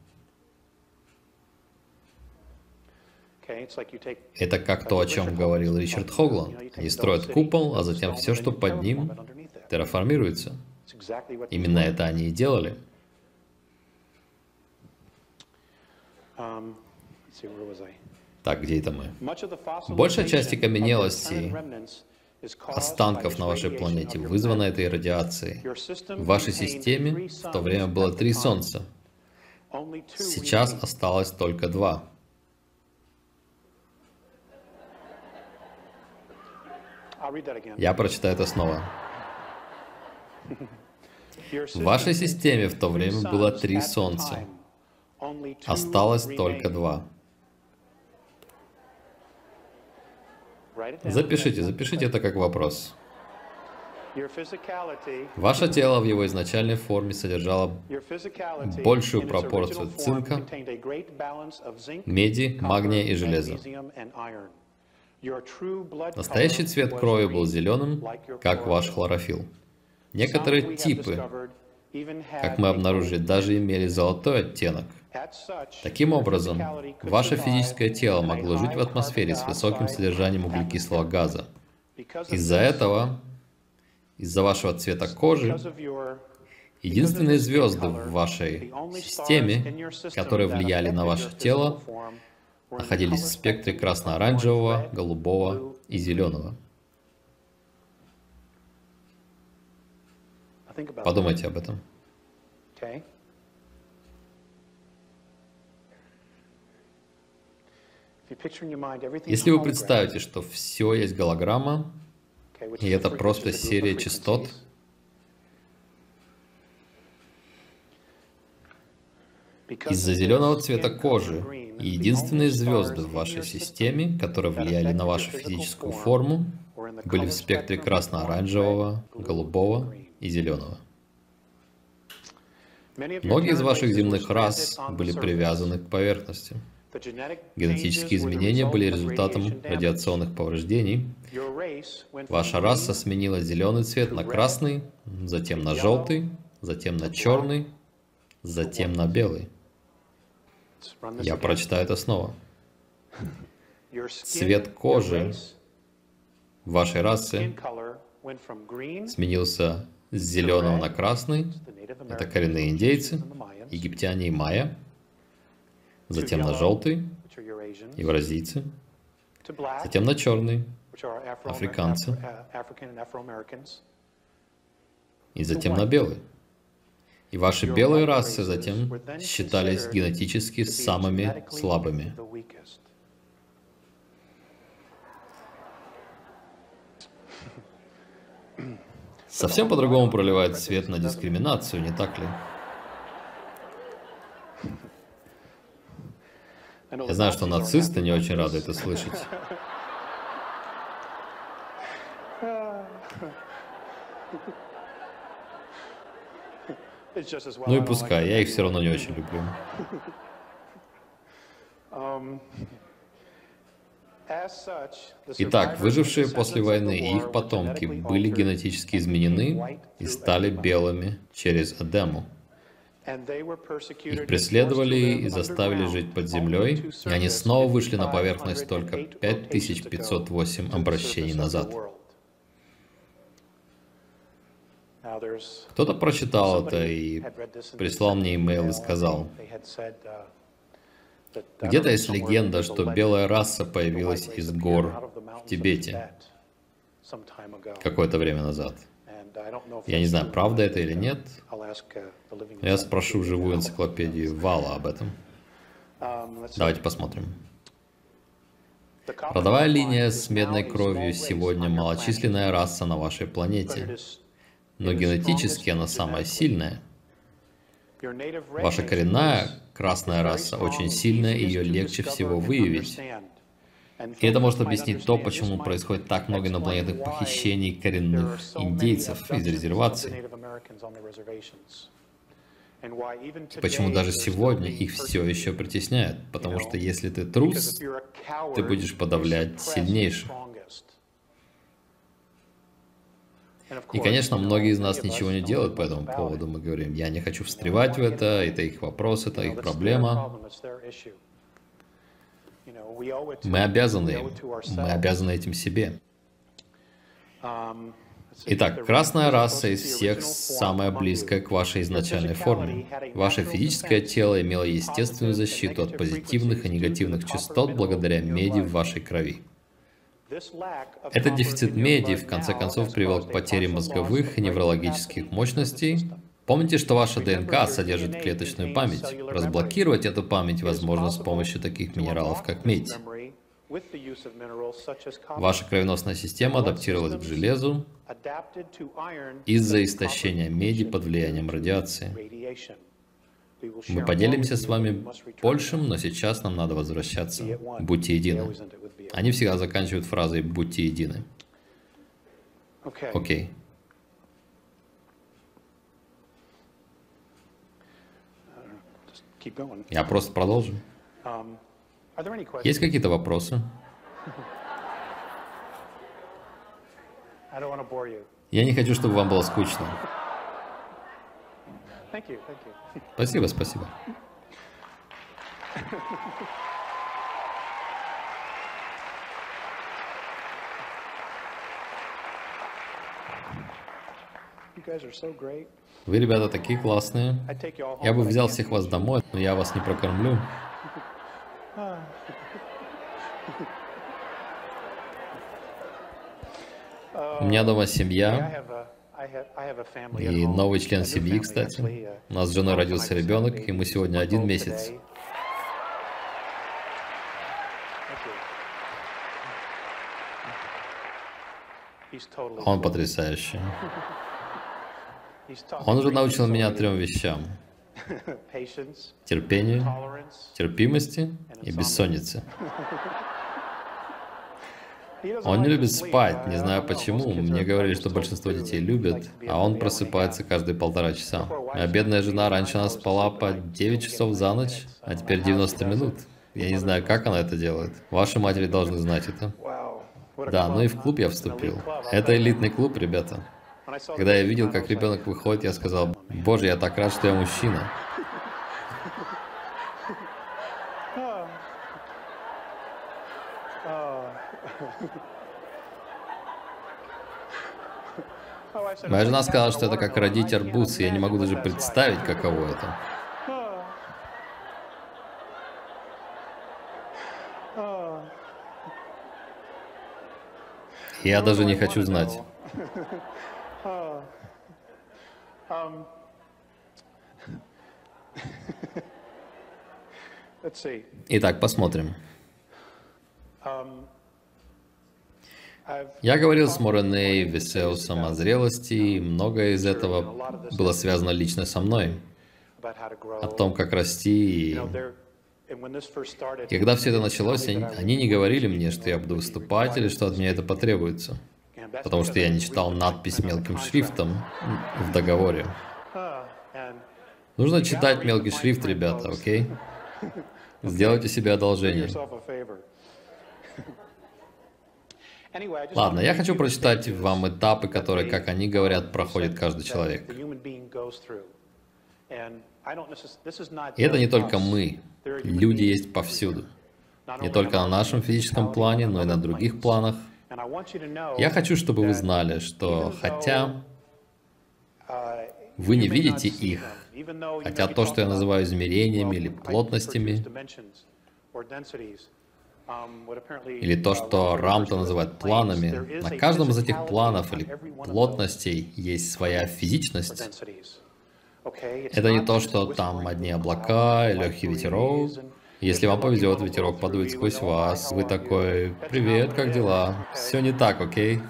Это как то, о чем говорил Ричард Хогланд. Они строят купол, а затем все, что под ним, терраформируется. Именно это они и делали. Так, где это мы? Большая часть окаменелостей, останков на вашей планете, вызвана этой радиацией. В вашей системе в то время было 3 Солнца. Сейчас осталось только 2. Я прочитаю это снова. В вашей системе в то время было 3 Солнца. Осталось только 2. Запишите это как вопрос. Ваше тело в его изначальной форме содержало большую пропорцию цинка, меди, магния и железа. Настоящий цвет крови был зеленым, как ваш хлорофилл. Некоторые типы, как мы обнаружили, даже имели золотой оттенок. Таким образом, ваше физическое тело могло жить в атмосфере с высоким содержанием углекислого газа. Из-за этого, из-за вашего цвета кожи, единственные звезды в вашей системе, которые влияли на ваше тело, находились в спектре красно-оранжевого, голубого и зеленого. Подумайте об этом. Если вы представите, что все есть голограмма, и это просто серия частот, из-за зеленого цвета кожи и единственные звезды в вашей системе, которые влияли на вашу физическую форму, были в спектре красно-оранжевого, голубого и зеленого. Многие из ваших земных рас были привязаны к поверхности. Генетические изменения были результатом радиационных повреждений. Ваша раса сменила зеленый цвет на красный, затем на желтый, затем на черный, затем на белый. Я прочитаю это снова. Цвет кожи вашей расы сменился с зеленого на красный. Это коренные индейцы, египтяне и майя. Затем на желтый, евразийцы. Затем на черный, африканцы. И затем на белый. И ваши белые расы затем считались генетически самыми слабыми. Совсем по-другому проливает свет на дискриминацию, не так ли? Я знаю, что нацисты не очень рады это слышать. Ну и пускай, я их все равно не очень люблю. Итак, выжившие после войны и их потомки были генетически изменены и стали белыми через Эдему. Их преследовали и заставили жить под землей, и они снова вышли на поверхность только 5508 обращений назад. Кто-то прочитал это и прислал мне имейл и сказал: где-то есть легенда, что белая раса появилась из гор в Тибете какое-то время назад. Я не знаю, правда это или нет. Я спрошу живую энциклопедию Вала об этом. Давайте посмотрим. Родовая линия с медной кровью сегодня малочисленная раса на вашей планете. Но генетически она самая сильная. Ваша коренная красная раса очень сильная, и ее легче всего выявить. И это может объяснить то, почему происходит так много инопланетных похищений коренных индейцев из резерваций. И почему даже сегодня их все еще притесняют. Потому что если ты трус, ты будешь подавлять сильнейших. И, конечно, многие из нас ничего не делают по этому поводу. Мы говорим: я не хочу встревать в это их вопрос, это их проблема. Мы обязаны им. Мы обязаны этим себе. Итак, красная раса из всех самая близкая к вашей изначальной форме. Ваше физическое тело имело естественную защиту от позитивных и негативных частот благодаря меди в вашей крови. Этот дефицит меди в конце концов привел к потере мозговых и неврологических мощностей. Помните, что ваша ДНК содержит клеточную память. Разблокировать эту память возможно с помощью таких минералов, как медь. Ваша кровеносная система адаптировалась к железу из-за истощения меди под влиянием радиации. Мы поделимся с вами большим, но сейчас нам надо возвращаться. Будьте едины. Они всегда заканчивают фразой «будьте едины». Окей. Я просто продолжу. Есть какие-то вопросы? Я не хочу, чтобы вам было скучно. Спасибо, спасибо. Вы, ребята, такие классные. Я бы взял всех вас домой, но я вас не прокормлю. У меня дома семья. И новый член семьи, кстати. У нас с женой родился ребенок, и мы сегодня 1 месяц. Он потрясающий. Он уже научил меня 3 вещам: терпению, терпимости и бессоннице. Он не любит спать, не знаю почему. Мне говорили, что большинство детей любят, а он просыпается каждые 1,5 часа. Моя бедная жена раньше она спала по 9 часов за ночь, а теперь 90 минут. Я не знаю, как она это делает. Ваши матери должны знать это. Да, ну и в клуб я вступил. Это элитный клуб, ребята. Когда я видел, как ребенок выходит, я сказал: боже, я так рад, что я мужчина. Моя жена сказала, что это как родить арбуз, и я не могу даже представить, каково это. Я даже не хочу знать. Итак, посмотрим. Я говорил с Морене и Весеусом о зрелости, и многое из этого было связано лично со мной. О том, как расти. И когда все это началось, они не говорили мне, что я буду выступать или что от меня это потребуется. Потому что я не читал надпись мелким шрифтом в договоре. Нужно читать мелкий шрифт, ребята, окей? Сделайте себе одолжение. Ладно, я хочу прочитать вам этапы, которые, как они говорят, проходит каждый человек. И это не только мы. Люди есть повсюду. Не только на нашем физическом плане, но и на других планах. Я хочу, чтобы вы знали, что хотя вы не видите их, хотя то, что я называю измерениями или плотностями, или то, что Рамта называет планами, на каждом из этих планов или плотностей есть своя физичность. Это не то, что там одни облака и легкий ветерок. Если вам повезет, ветерок подует сквозь вас, вы такой: «Привет, как дела?» Все не так, окей?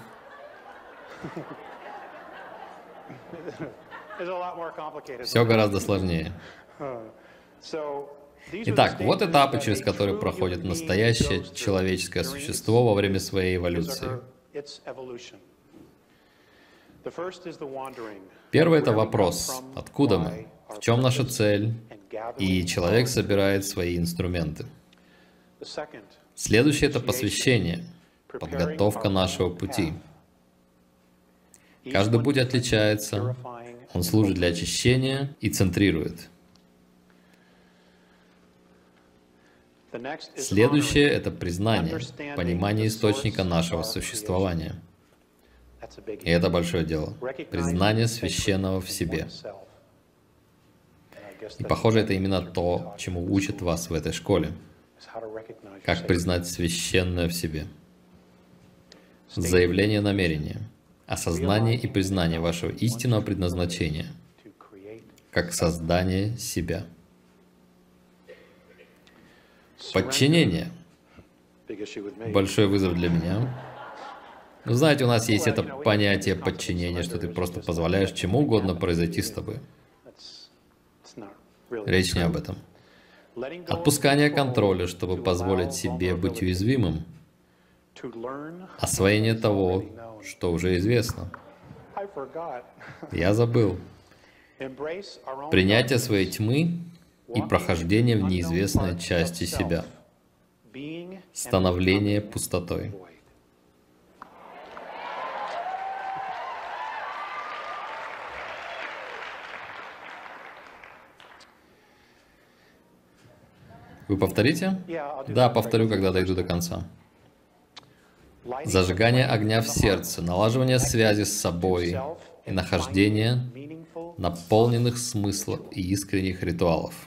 Все гораздо сложнее. Итак, вот этапы, через которые проходит настоящее человеческое существо во время своей эволюции. Первый — это вопрос: откуда мы, в чем наша цель, и человек собирает свои инструменты. Следующее — это посвящение, подготовка нашего пути. Каждый путь отличается, он служит для очищения и центрирует. Следующее — это признание, понимание источника нашего существования. И это большое дело. Признание священного в себе. И похоже, это именно то, чему учат вас в этой школе. Как признать священное в себе. Заявление намерения. Осознание и признание вашего истинного предназначения. Как создание себя. Подчинение. Большой вызов для меня. Но знаете, у нас есть это понятие подчинения, что ты просто позволяешь чему угодно произойти с тобой. Речь не об этом. Отпускание контроля, чтобы позволить себе быть уязвимым. Освоение того, что уже известно. Я забыл. Принятие своей тьмы и прохождение в неизвестной части себя. Становление пустотой. Вы повторите? Да, повторю, когда дойду до конца. Зажигание огня в сердце, налаживание связи с собой и нахождение наполненных смыслов и искренних ритуалов.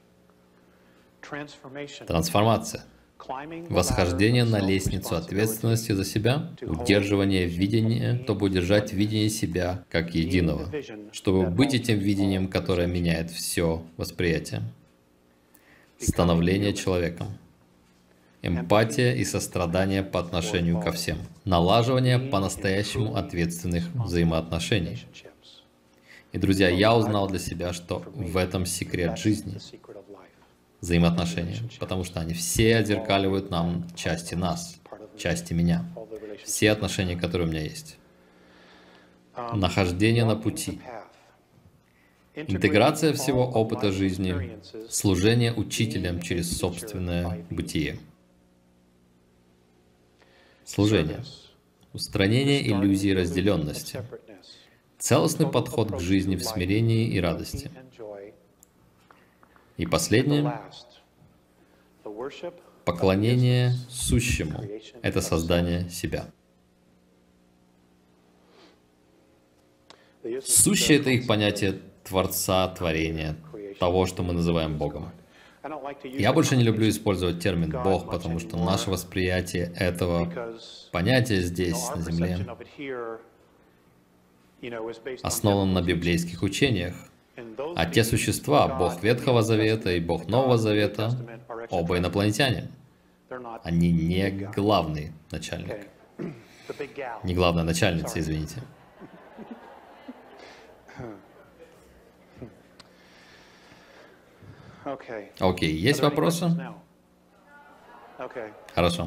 Трансформация. Восхождение на лестницу ответственности за себя, удерживание видения, чтобы удержать видение себя как единого, чтобы быть этим видением, которое меняет все восприятие. Становление человеком. Эмпатия и сострадание по отношению ко всем. Налаживание по-настоящему ответственных взаимоотношений. И, друзья, я узнал для себя, что в этом секрет жизни. Взаимоотношения. Потому что они все отзеркаливают нам части нас, части меня. Все отношения, которые у меня есть. Нахождение на пути. Интеграция всего опыта жизни, служение учителем через собственное бытие. Служение. Устранение иллюзии разделенности. Целостный подход к жизни в смирении и радости. И последнее — поклонение сущему. Это создание себя. Сущее — это их понятие Творца, творения, того, что мы называем Богом. Я больше не люблю использовать термин «Бог», потому что наше восприятие этого понятия здесь, на Земле, основано на библейских учениях. А те существа, Бог Ветхого Завета и Бог Нового Завета, оба инопланетяне. Они не главный начальник. Не главная начальница, извините. Окей, есть вопросы? Хорошо.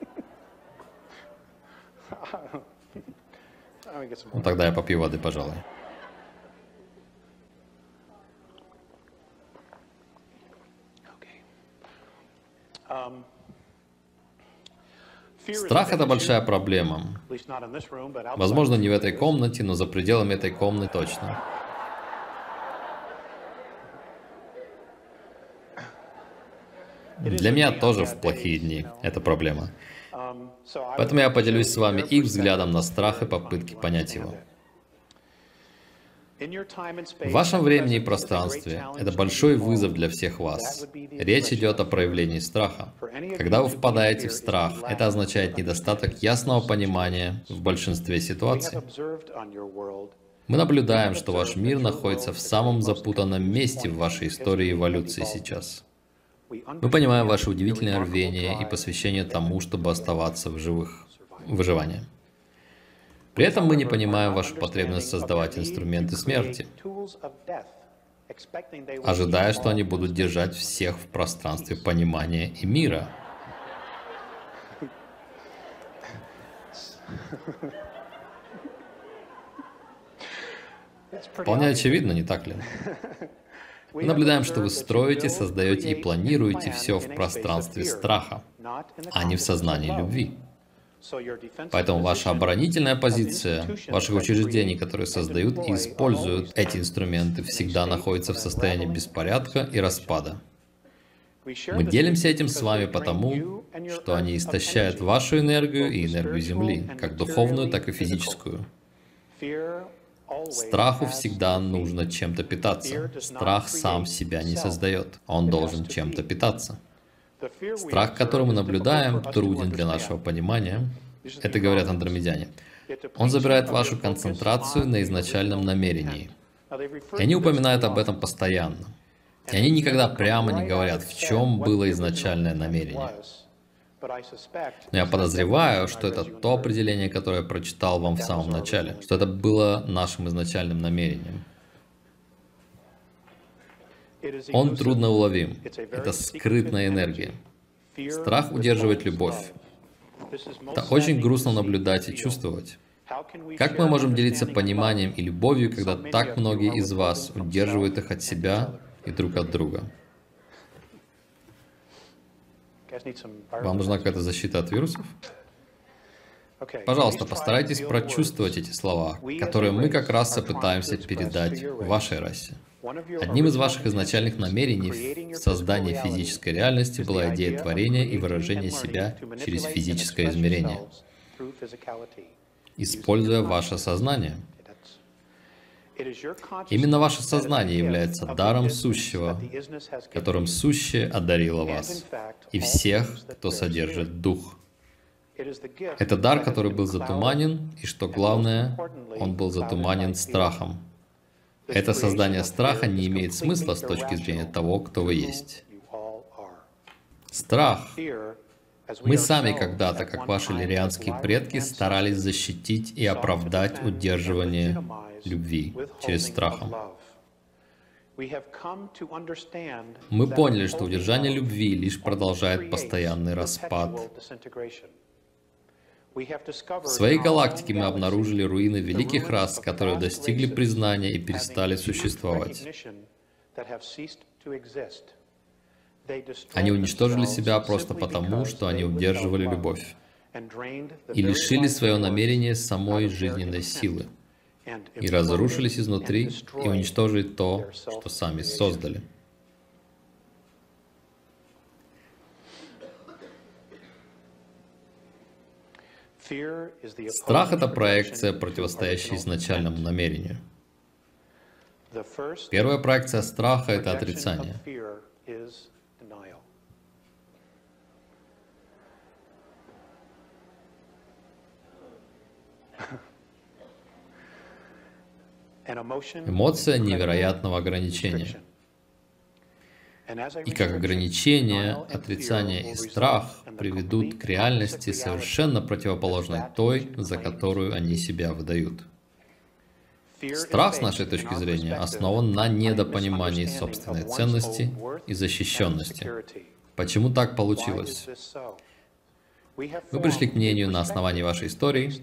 Ну, тогда я попью воды, пожалуй. Страх — это большая проблема. Возможно, не в этой комнате, но за пределами этой комнаты точно. Для меня тоже в плохие дни это проблема. Поэтому я поделюсь с вами их взглядом на страх и попытки понять его. В вашем времени и пространстве это большой вызов для всех вас. Речь идет о проявлении страха. Когда вы впадаете в страх, это означает недостаток ясного понимания в большинстве ситуаций. Мы наблюдаем, что ваш мир находится в самом запутанном месте в вашей истории эволюции сейчас. Мы понимаем ваше удивительное рвение и посвящение тому, чтобы оставаться в живых. Выживание. При этом мы не понимаем вашу потребность создавать инструменты смерти, ожидая, что они будут держать всех в пространстве понимания и мира. Вполне очевидно, не так ли? Мы наблюдаем, что вы строите, создаете и планируете все в пространстве страха, а не в сознании любви. Поэтому ваша оборонительная позиция ваших учреждений, которые создают и используют эти инструменты, всегда находится в состоянии беспорядка и распада. Мы делимся этим с вами потому, что они истощают вашу энергию и энергию Земли, как духовную, так и физическую. Страху всегда нужно чем-то питаться. Страх сам себя не создает. Он должен чем-то питаться. Страх, который мы наблюдаем, труден для нашего понимания. Это говорят андромедяне. Он забирает вашу концентрацию на изначальном намерении. И они упоминают об этом постоянно. И они никогда прямо не говорят, в чем было изначальное намерение. Но я подозреваю, что это то определение, которое я прочитал вам в самом начале, что это было нашим изначальным намерением. Он трудноуловим. Это скрытная энергия. Страх удерживает любовь. Это очень грустно наблюдать и чувствовать. Как мы можем делиться пониманием и любовью, когда так многие из вас удерживают их от себя и друг от друга? Вам нужна какая-то защита от вирусов? Пожалуйста, постарайтесь прочувствовать эти слова, которые мы как раз и пытаемся передать вашей расе. Одним из ваших изначальных намерений в создании физической реальности была идея творения и выражения себя через физическое измерение, используя ваше сознание. Именно ваше сознание является даром сущего, которым сущее одарило вас и всех, кто содержит дух. Это дар, который был затуманен, и что главное, он был затуманен страхом. Это создание страха не имеет смысла с точки зрения того, кто вы есть. Страх. Мы сами когда-то, как ваши лирианские предки, старались защитить и оправдать удерживание любви через страхом. Мы поняли, что удержание любви лишь продолжает постоянный распад. В своей галактике мы обнаружили руины великих рас, которые достигли признания и перестали существовать. Они уничтожили себя просто потому, что они удерживали любовь и лишили свое намерение самой жизненной силы, и разрушились изнутри и уничтожили то, что сами создали. Страх — это проекция, противостоящая изначальному намерению. Первая проекция страха — это отрицание. Эмоция невероятного ограничения. И как ограничение, отрицание и страх приведут к реальности совершенно противоположной той, за которую они себя выдают. Страх, с нашей точки зрения, основан на недопонимании собственной ценности и защищенности. Почему так получилось? Вы пришли к мнению на основании вашей истории,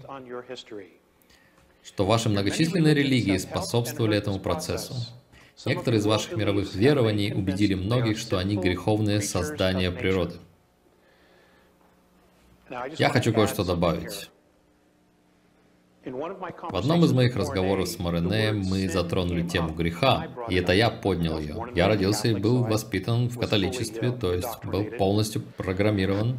что ваши многочисленные религии способствовали этому процессу. Некоторые из ваших мировых верований убедили многих, что они греховные создания природы. Я хочу кое-что добавить. В одном из моих разговоров с Моренеем мы затронули тему греха, и это я поднял ее. Я родился и был воспитан в католичестве, то есть был полностью программирован.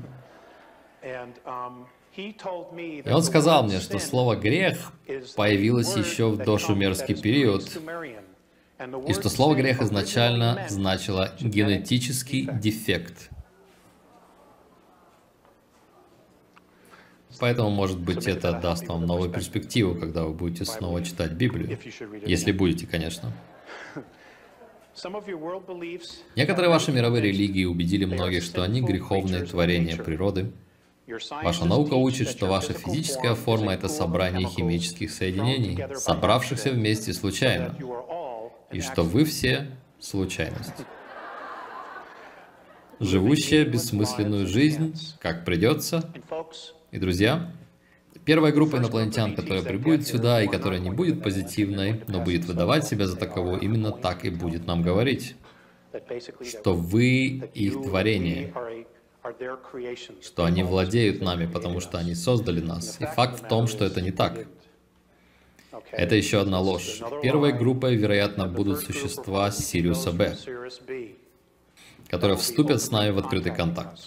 И он сказал мне, что слово «грех» появилось еще в дошумерский период, и что слово «грех» изначально значило «генетический дефект». Поэтому, может быть, это даст вам новую перспективу, когда вы будете снова читать Библию. Если будете, конечно. Некоторые ваши мировые религии убедили многих, что они греховные творения природы. Ваша наука учит, что ваша физическая форма — это собрание химических соединений, собравшихся вместе случайно, и что вы все — случайность, живущая бессмысленную жизнь, как придется. И, друзья, первая группа инопланетян, которая прибудет сюда и которая не будет позитивной, но будет выдавать себя за таковую, именно так и будет нам говорить, что вы их творение, что они владеют нами, потому что они создали нас. И факт в том, что это не так. Это еще одна ложь. Первой группой, вероятно, будут существа Сириуса Б, которые вступят с нами в открытый контакт.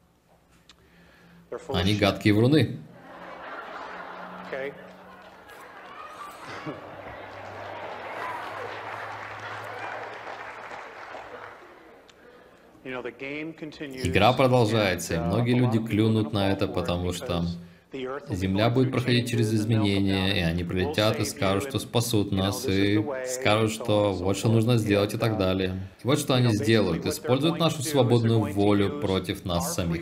Они гадкие вруны. Игра продолжается, и многие люди клюнут на это, потому что Земля будет проходить через изменения, и они прилетят и скажут, что спасут нас, и скажут, что вот что нужно сделать и так далее. И вот что они сделают: используют нашу свободную волю против нас самих.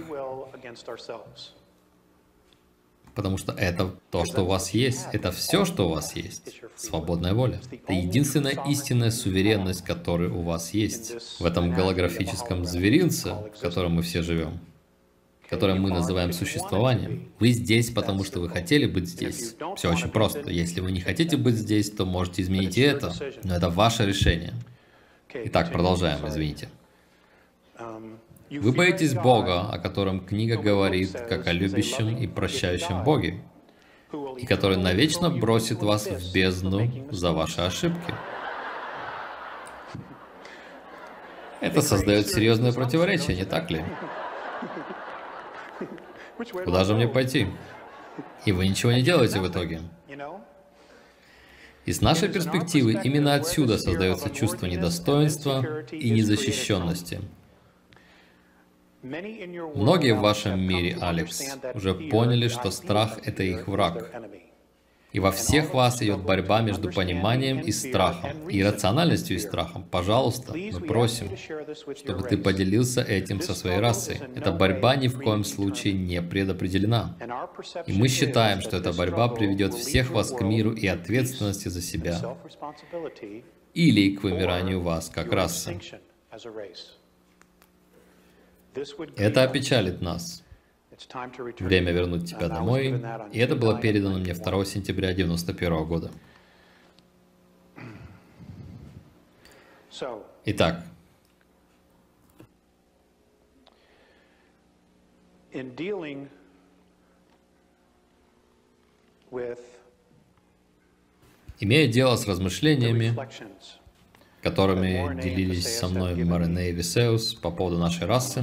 Потому что это то, что у вас есть. Это все, что у вас есть. Свободная воля. Это единственная истинная суверенность, которая у вас есть. В этом голографическом зверинце, в котором мы все живем, которое мы называем существованием. Вы здесь, потому что вы хотели быть здесь. Все очень просто. Если вы не хотите быть здесь, то можете изменить и это. Но это ваше решение. Итак, продолжаем, извините. Вы боитесь Бога, о котором книга говорит, как о любящем и прощающем Боге, и который навечно бросит вас в бездну за ваши ошибки. Это создает серьезное противоречие, не так ли? Куда же мне пойти? И вы ничего не делаете в итоге. И с нашей перспективы именно отсюда создается чувство недостоинства и незащищенности. Многие в вашем мире, Алекс, уже поняли, что страх — это их враг. И во всех вас идет борьба между пониманием и страхом, и рациональностью и страхом. Пожалуйста, мы просим, чтобы ты поделился этим со своей расой. Эта борьба ни в коем случае не предопределена. И мы считаем, что эта борьба приведет всех вас к миру и ответственности за себя, или к вымиранию вас как расы. Это опечалит нас. Время вернуть тебя домой. И это было передано мне 2 сентября 1991 года. Итак, имея дело с размышлениями, которыми делились со мной Морене и Висеус по поводу нашей расы,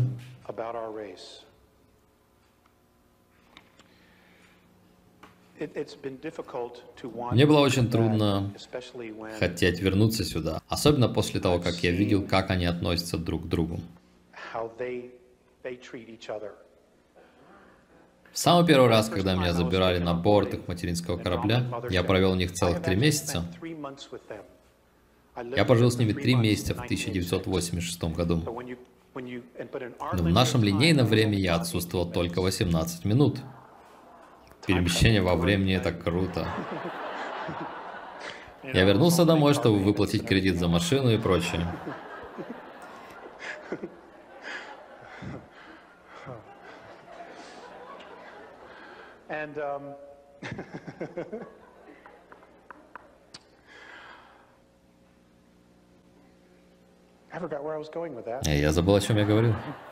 Мне было очень трудно хотеть вернуться сюда, особенно после того, как я видел, как они относятся друг к другу. В самый первый раз, когда меня забирали на борт их материнского корабля, я провел у них целых 3 месяца. Я прожил с ними 3 месяца в 1986 году. Но в нашем линейном времени я отсутствовал только 18 минут. Перемещение во времени — это круто. Я вернулся домой, чтобы выплатить кредит за машину и прочее. Я забыл, о чем я говорил.